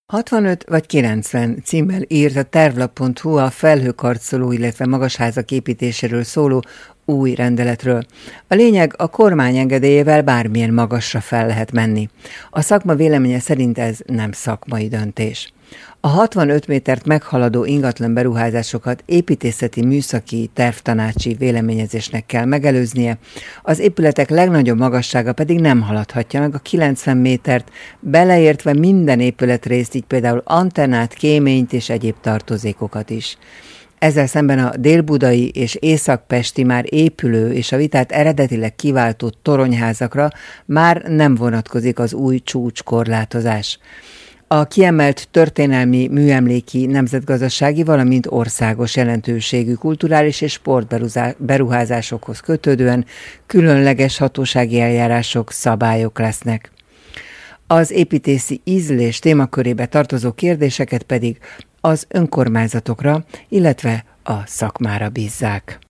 65 vagy 90 címmel írt a tervlap.hu a felhőkarcoló, illetve magasházak építéséről szóló új rendeletről. A lényeg, a kormány engedélyével bármilyen magasra fel lehet menni. A szakma véleménye szerint ez nem szakmai döntés. A 65 métert meghaladó ingatlan beruházásokat építészeti műszaki tervtanácsi véleményezésnek kell megelőznie, az épületek legnagyobb magassága pedig nem haladhatja meg a 90 métert, beleértve minden épületrészt, így például antennát, kéményt és egyéb tartozékokat is. Ezzel szemben a délbudai és északpesti már épülő és a vitát eredetileg kiváltó toronyházakra már nem vonatkozik az új csúcskorlátozás. A kiemelt történelmi, műemléki, nemzetgazdasági, valamint országos jelentőségű kulturális és sportberuházásokhoz kötődően különleges hatósági eljárások, szabályok lesznek. Az építészi ízlés témakörébe tartozó kérdéseket pedig az önkormányzatokra, illetve a szakmára bízzák.